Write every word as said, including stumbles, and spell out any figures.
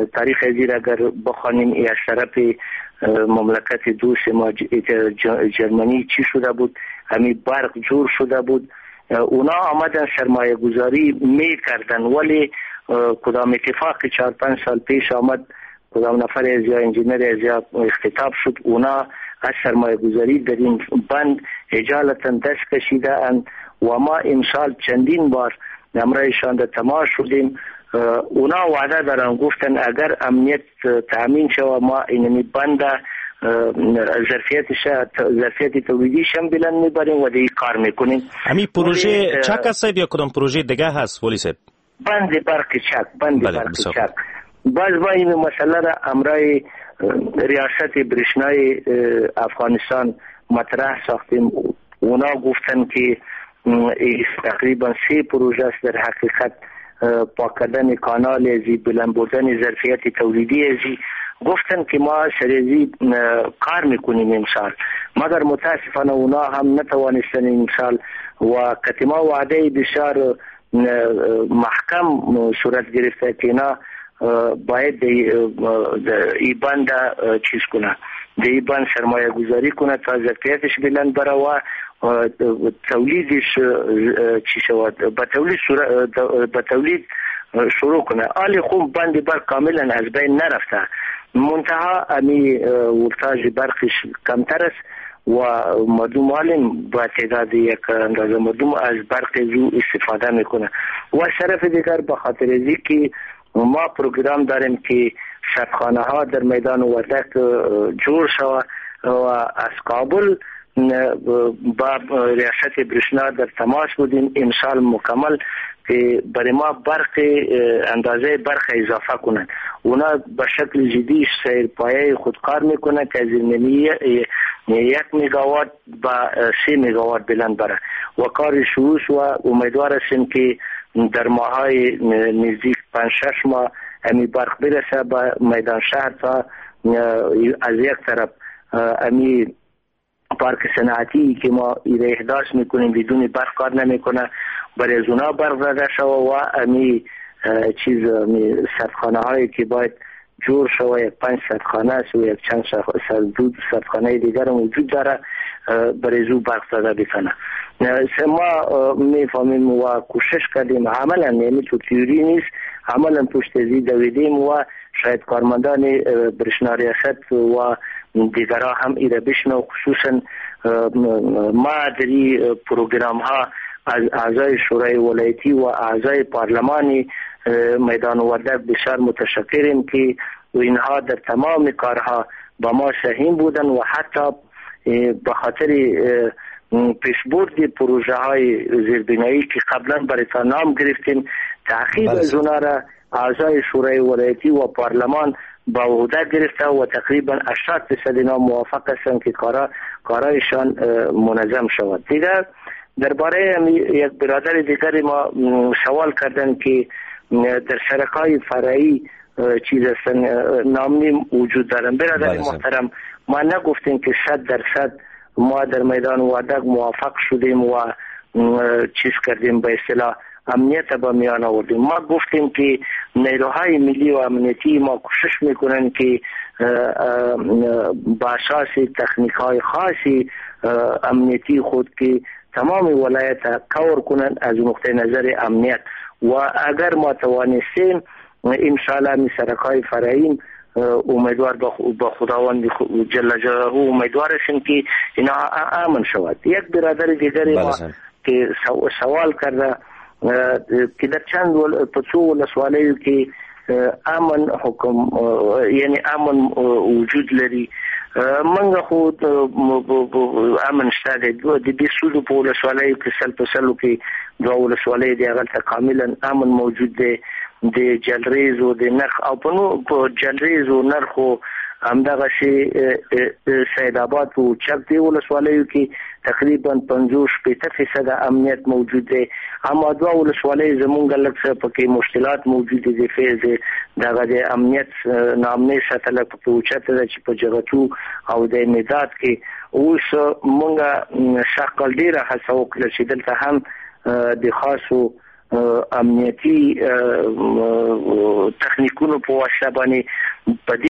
تاریخ ازیر اگر بخوانیم از طرف مملکت دوست ما جرمنی چی شده بود، همین برق جور شده بود، اونا آمدن سرمایه گذاری می کردن، ولی کدام اتفاق چهار پنج سال پیش آمد، کدام نفر از یا انجینر از یا اختتاب شد، اونا از سرمایه گذاری در این بند اجالتا دست کشیده اند و ما امسال چندین بار نمرایشان در تماس شدیم. اونا وعده دارن، گفتن اگر امنیت تامین شود ما اینمی بند ظرفیتش ظرفیت تولیدیش هم بلند میبریم و دیگه کار میکنیم. همین پروژه چک هست یا کدام پروژه دیگه هست ولی صاحب؟ بند برق چک، بند برق چک. باز با این مسئله را امرای ریاست برشنای افغانستان مطرح ساختیم. اونا گفتن که تقریبا سه پروژه است در حقیقت، پاک کردن کانال ازی، بلند بردن ظرفیت تولیدی ازی. گفتن که ما سریزی کار میکنیم امسال، مگر متاسفانه اونا هم نتوانستن امسال و کتما وعده بسیار محکم صورت گرفته که اینا باید ای بند چیز کنه، ای بند سرمایه گذاری کنه تا ظرفیتش بلند بره و تولیدش چی شود، به تولید به تولید شروع کنه. آلی خوب بند برق کاملا از بین نرفته، منتها امی ولتاژ برقش کمتر است و مردم معلم با تعداد یک اندازه مردم از برق زو استفاده میکنه. و طرف دیگر به خاطر ازی که ما پروگرام داریم که شبخانه ها در میدان وردک جور شود و از کابل با ریاست برشنا در تماس بودیم امسال مکمل که برای ما برق اندازه برق اضافه کنند. اونا به شکل جدی سیر پایه خودکار میکنه که از زمینی یک میگاوات با سی میگاوات بلند بره و کار شروع و امیدوار هستیم که در ماهای نزدیک پنج شش ماه امی برق برسه به میدان شهر تا از یک طرف امی پارک صنعتی که ما ایره احداث میکنیم بدون برق کار نمیکنه، برای از اونا برق زده شو و امی چیز سردخانه هایی که باید جور شو، یک پنج سردخانه است و یک چند سردخانه دیگر وجود داره، برای زو برق زده بکنه. ما میفهمیم و کوشش کردیم عملا، یعنی تو تیوری نیست، عملا پشت ازی دویدیم و شاید کارمندان برشنا ریاست و دیگرها هم ایره بشنو، خصوصا ما در این پروگرام ها از اعضای شورای ولایتی و اعضای پارلمانی میدان وردک بسیار متشکریم که اینها در تمام کارها با ما سهیم بودن و حتی به خاطر پیشبرد پروژه های زیربنایی که قبلا برای تا نام گرفتیم تأخیر از اونا را اعضای شورای ولایتی و پارلمان با عهده گرفته و تقریبا هشتاد درصد اینا موافق هستند که کارا کارایشان منظم شود. دیگر درباره یک برادر دیگری ما سوال کردن که در شرکای فرعی چیز هستن نامنی وجود دارن. برادر محترم، ما نگفتیم که صد درصد ما در میدان وردک موافق شدیم و چیز کردیم به اصطلاح امنیت با میان آوردیم. ما گفتیم که نیروهای ملی و امنیتی ما کوشش میکنن که با اساس تکنیک های خاصی امنیتی خود که تمام ولایت کور کنن از نقطه نظر امنیت و اگر ما توانستیم انشاءالله می سرکای فرعیم امیدوار با خداوند جل جلاله امیدوار هستیم که اینا امن شود. یک برادر دیگری ما که سوال کرده که در چند پسو ولسوالیو که امن حکم یعنی امن وجود لري، منګه خو امن شته د دې سودو په ولسوالیو کې سل په سلو کې دوه ولسوالۍ دی هغه کاملا امن موجود دی، د جلریز او د نرخ او په نو په جلریز او نرخو همدغه شی سید آباد او چک دی ولسوالیو کې تقریبا پنځوس شپېته فیصد امنیت موجود دی، اما دوه ولسوالۍ زمونږ لږ څه پکې مشکلات موجود دي. فیض دغه د امنیت نامنې ساتل په اوچته ده چې په جغتو او د مداد کې اوس مونږه شکل ډیره هڅه وکړه چې دلته هم د خاصو امنیتي تخنیکونو په واسطه باندې